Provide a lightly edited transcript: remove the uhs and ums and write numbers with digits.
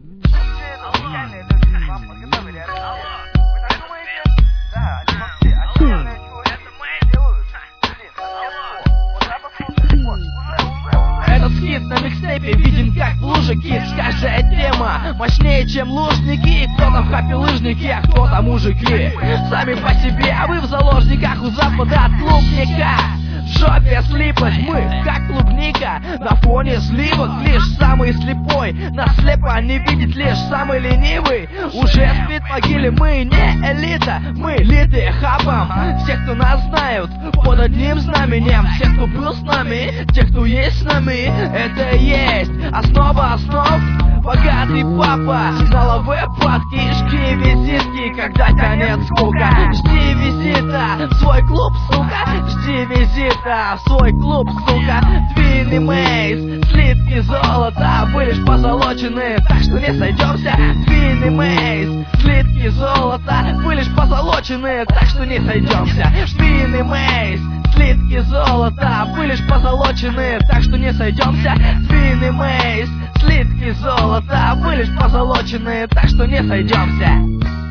Этот хит на микстейпе виден как в луже кит. Скажая тема мощнее, чем лужники. Кто-то в хапе лыжники, а кто-то мужики. Сами по себе, а вы в заложниках у запада от клубника. В жопе слиплась мы, как клубника. На фоне сливок лишь самый слепой. Нас слепо не видит лишь самый ленивый. Уже спит в могиле, мы не элита. Мы элиты хапом. Все, кто нас знают, под одним знаменем. Все, кто был с нами, те, кто есть с нами. Это и есть основа основ. Богатый папа, наловые падки, жги визитки, когда конец скука. Жди визита в свой клуб, сука. Жди визита в свой клуб, сука. Твин и Мейс, слитки золота, вы лишь позолочены, так что не сойдемся. Твин и Мейс, слитки золота, вы лишь позолочены, так что не сойдемся. Твин и Мейс, слитки золота, вы лишь позолочены, так что не сойдемся. Твин и Мейс, слитки золота, вы лишь позолочены, так что не сойдемся.